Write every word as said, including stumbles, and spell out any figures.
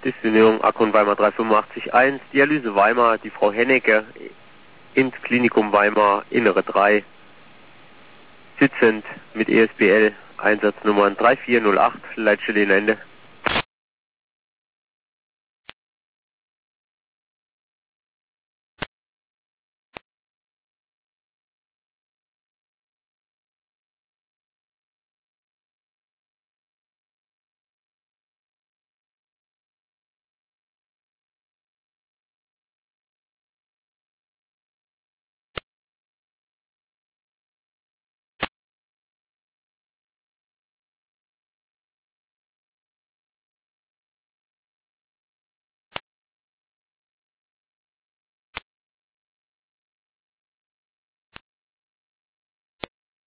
Disponierung Akkon Weimar drei acht fünf eins, Dialyse Weimar, die Frau Hennecke ins Klinikum Weimar, Innere drei, sitzend mit E S B L, Einsatznummern drei vier null acht, Leitstelle in Ende.